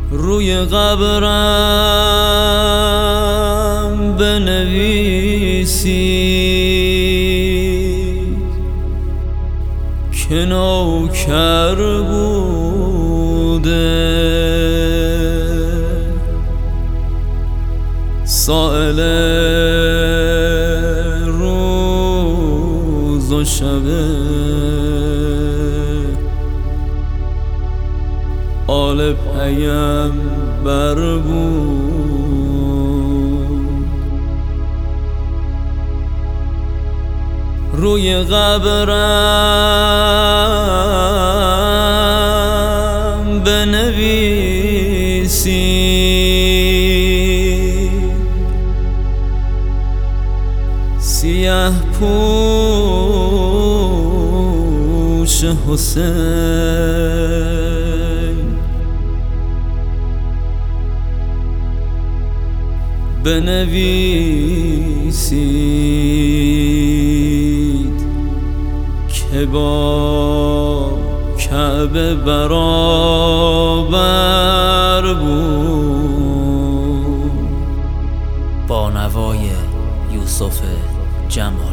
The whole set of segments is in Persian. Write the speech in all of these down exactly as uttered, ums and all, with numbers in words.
روی قبرم بنویسی که نوکر بوده سائل روز و شبه آل پیمبر بود. روی قبرم بنویسی سیه پوش حسین بنویسید که با کعبه برابر بود. با نوای یوسف جمالی.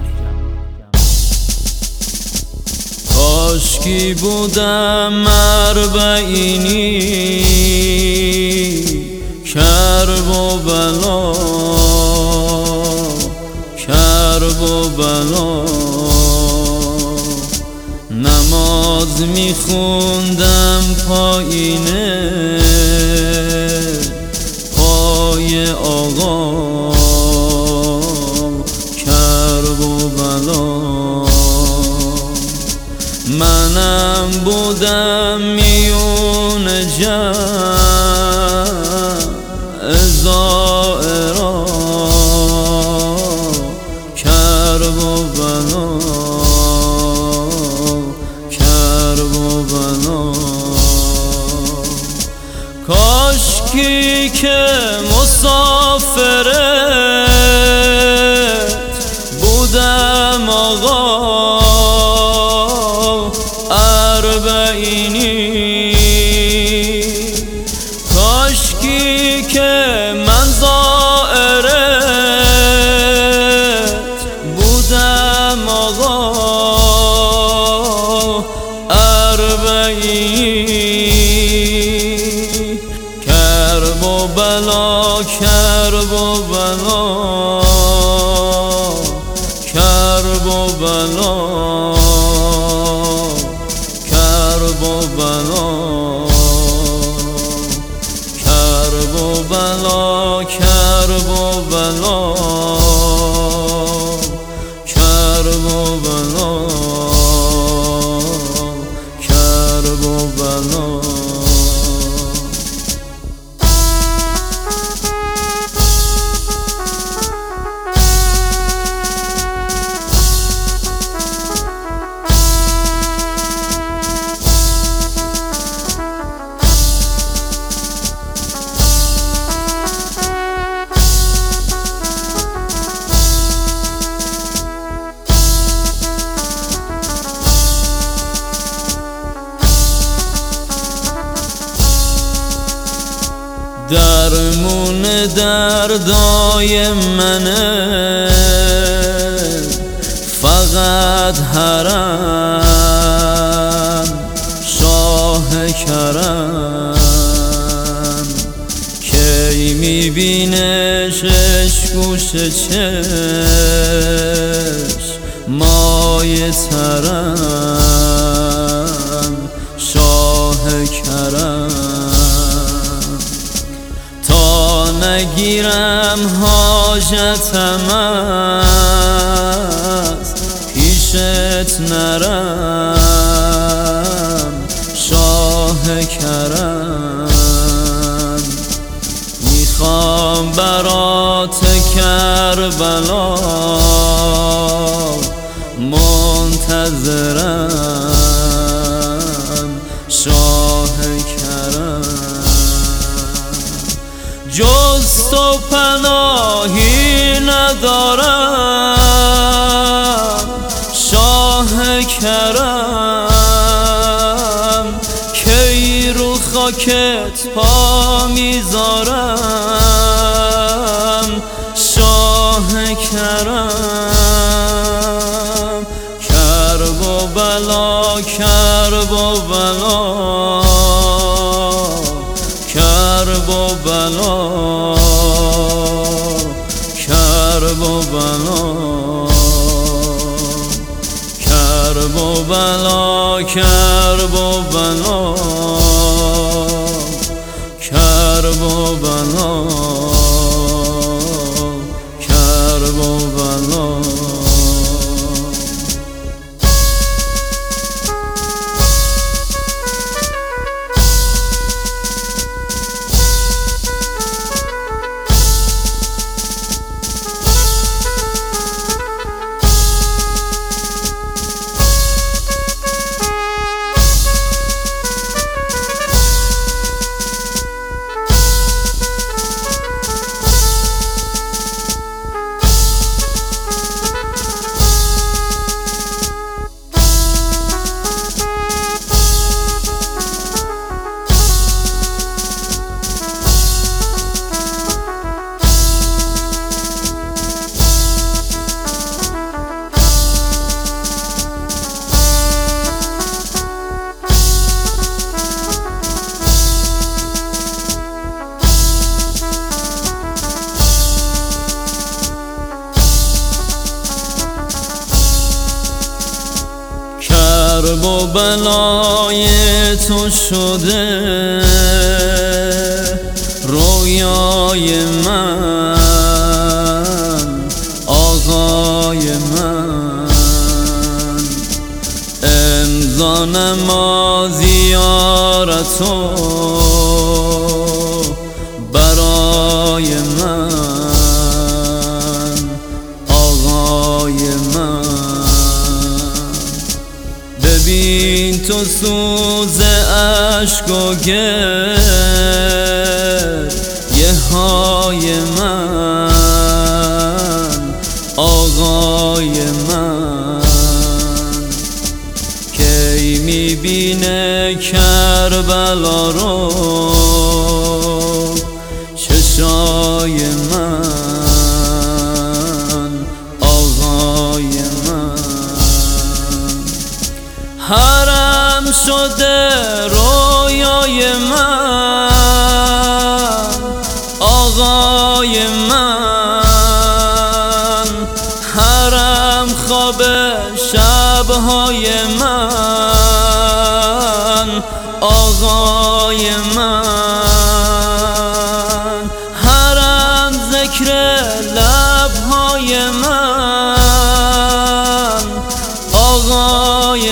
کاشکی بودم اربعینی کرب و بلا کرب و بلا نماز میخوندم پایینه پای آقا کرب و بلا منم بودم میون جمع زائرا کرب و بلا کرب و بلا کاشکی که مسافرت بودم آقا اربعینی کاشکی که من زائرت بودم آقا اربعینی کرب و بلا کرب و بلا کرب و بلا کرب و بلا کرب و بلا کرب و بلا کرب و بلا کرب و بلا درمون دردای منه فقط حرم شاه کرم کی میبینش گوش چشم مای ترم شاه کرم نگیرم حاجتم از پیشت نرم شاه کرم میخوام برات کربلا منتظرم شاه کرم جز تو پناهی ندارم شاه کرم کی رو خاک خاکت پا میذارم شاه کرم. کرب و بلا کرب و بلا کرب و بلا کرب و بلا کرب و بلا کرب و بلا کرب و بلا کرب و بلا. کرب و بلای تو شده رویای من آقای من. امضا نما زیارتو برای من آقای من. ببین تو سوز عشق و گریه های من آقای من. کی میبینه کربلا رو چشای من آقای من. حرم شده رویای من آقای من. حرم خواب شبهای من آقای من. حرم ذکر لبهای من آقای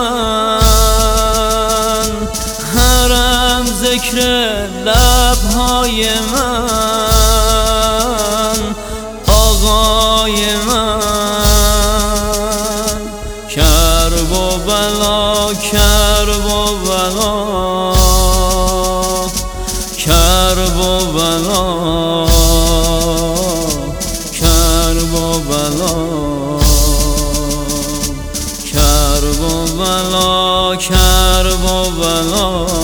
من. حرم ذکر لبهای من آقای من. کرب و بلا کرب و بلا کرب و بلا کرب و بلا کرب و بلا کرب و بلا